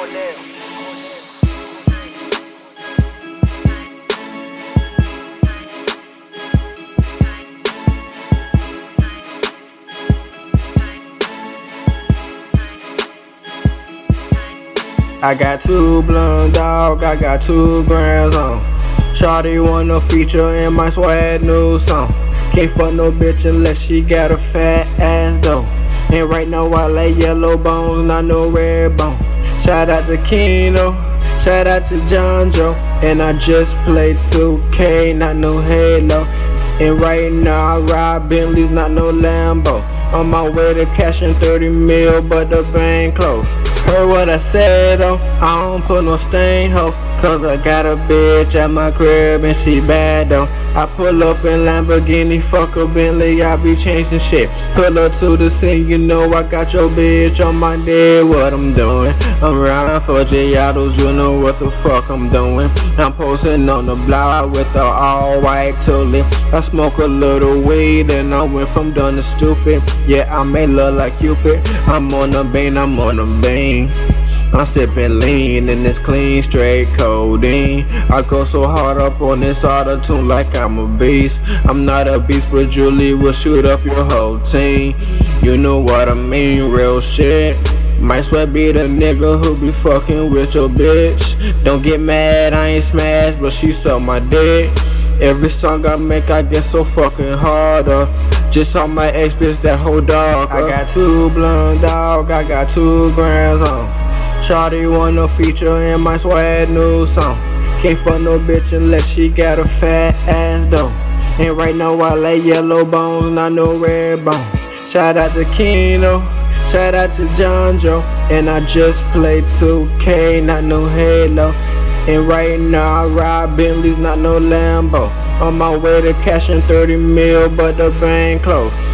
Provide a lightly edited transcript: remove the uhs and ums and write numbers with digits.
I got 2 blunt dog, I got 2 grands on. Shawty wanna feature in my swag new song. Can't fuck no bitch unless she got a fat ass though. And right now I like yellow bones, not no red bone. Shout out to Keno, shout out to John Joe. And I just played 2K, not no Halo. And right now I ride Bentleys, not no Lambo. On my way to cashing 30 mil, but the bank closed. Heard what I said though, I don't put no stain hoes. Cause I got a bitch at my crib and she bad though. I pull up in Lamborghini, fuck a Bentley, I be changing shit. Pull up to the scene, you know I got your bitch on my dick. What I'm doing, I'm riding for Giados, you know what the fuck I'm doing. I'm posting on the block with the all white tulip. I smoke a little weed and I went from dumb to stupid. Yeah, I may look like Cupid. I'm on the bean, I'm on the bean. I'm sipping lean in this clean, straight codeine. I go so hard up on this auto-tune like I'm a beast. I'm not a beast, but Julie will shoot up your whole team. You know what I mean, real shit. Might swear be the nigga who be fucking with your bitch. Don't get mad, I ain't smashed, but she suck my dick. Every song I make, I get so fucking harder. Just saw my ex bitch, that whole dog. I got 2 blunt dog, I got 2 grands on. Shawty wanna feature in my swag new song. Can't fuck no bitch unless she got a fat ass though. And right now I like yellow bones, not no red bone. Shout out to Keno, shout out to John Joe. And I just played 2K, not no Halo. And right now I ride Bentleys, not no Lambo. On my way to cashing 30 mil, but the bank closed.